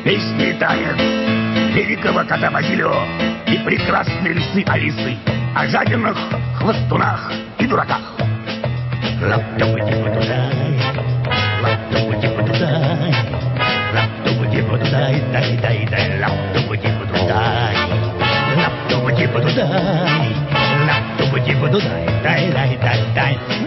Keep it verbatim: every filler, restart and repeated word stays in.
Песни танец великого кота Базилио и прекрасной лисы Алисы о жадинах, хвостунах и дураках. Лап-топу-типу-тудай, лап-топу-типу-тудай, лап-топу-типу-тудай, дай-дай-дай, лап-топу-типу-тудай, лап-топу-типу-тудай, лап-топу-типу-тудай, дай-дай-дай-дай.